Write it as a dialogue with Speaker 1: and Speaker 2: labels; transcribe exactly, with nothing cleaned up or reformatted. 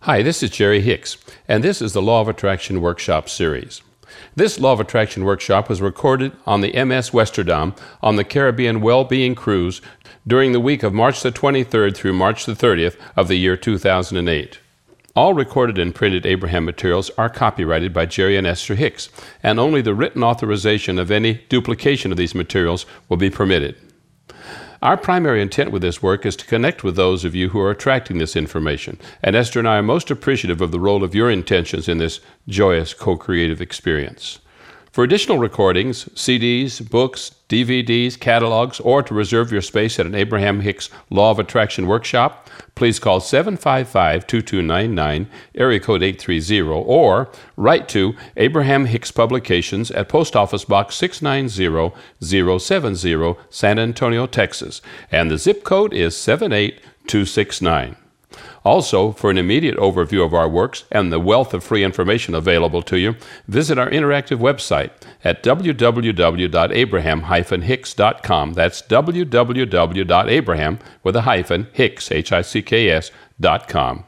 Speaker 1: Hi, this is Jerry Hicks, and this is the Law of Attraction Workshop series. This Law of Attraction workshop was recorded on the M S Westerdam on the Caribbean Well-Being Cruise during the week of March the twenty-third through March the thirtieth of the year two thousand eight. All recorded and printed Abraham materials are copyrighted by Jerry and Esther Hicks, and only the written authorization of any duplication of these materials will be permitted. Our primary intent with this work is to connect with those of you who are attracting this information, and Esther and I are most appreciative of the role of your intentions in this joyous co-creative experience. For additional recordings, C Ds, books, D V Ds, catalogs, or to reserve your space at an Abraham Hicks Law of Attraction workshop, please call seven five five, two two nine nine, area code eight three zero, or write to Abraham Hicks Publications at Post Office Box six nine zero zero seven zero, San Antonio, Texas, and the zip code is seven eight two six nine. Also, for an immediate overview of our works and the wealth of free information available to you, visit our interactive website at w w w dot abraham dash hicks dot com. That's w w w dot abraham with a hyphen hicks, H I C K S, dot com.